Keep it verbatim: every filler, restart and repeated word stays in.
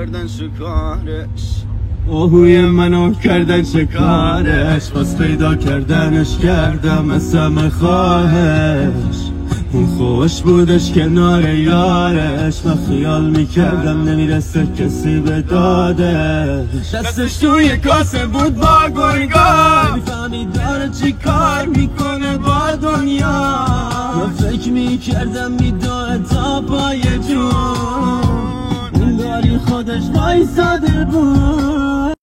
کردن شکارش، آهوی منو کردن شکارش، باز پیدا کردنش کردم از همه خواهش. اون خوش بودش کنار یارش، من خیال میکردم نمیرسه کسی به دادش. دستش توی کاسه بود با گرگان، میفهمی داره چی کار میکنه با دنیا. من فکر میکردم میداره تا پای جون، اون داری خودش وایساده بود.